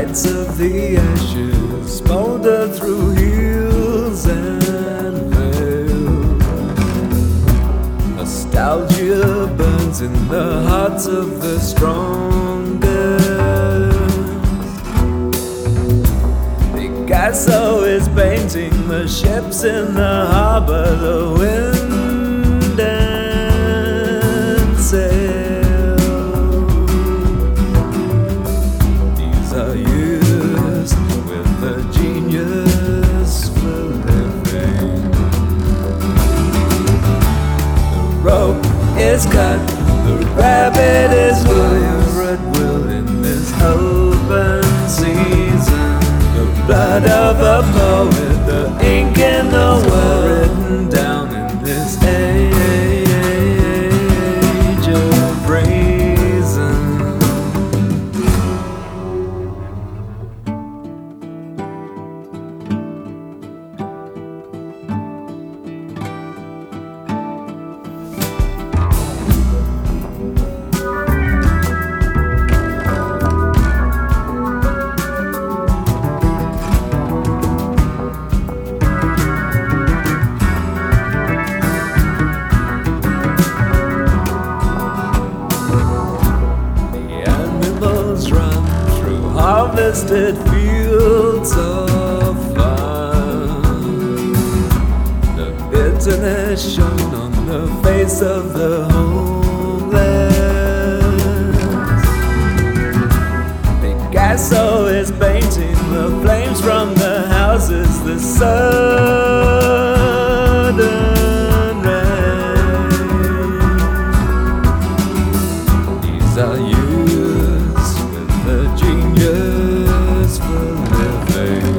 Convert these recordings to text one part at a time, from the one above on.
lights of the ashes smolder through hills and vales. Nostalgia burns in the hearts of the strongest. Picasso is painting the ships in the harbor, the wind and sail. These are years with a genius for living. The rope is cut, the rabbit is William Will in this open season. The blood of a poet, the ink in the well written down in this age of reason. Run through harvested fields of fun. The bitterness shown on the face of the homeless. Picasso is painting the flames from the houses, the sudden rain. These are you, genius for living.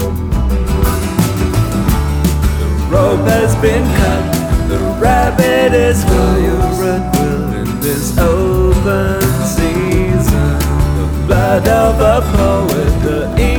The rope has been cut, the rabbit is William Will in this open season. The blood of a poet, the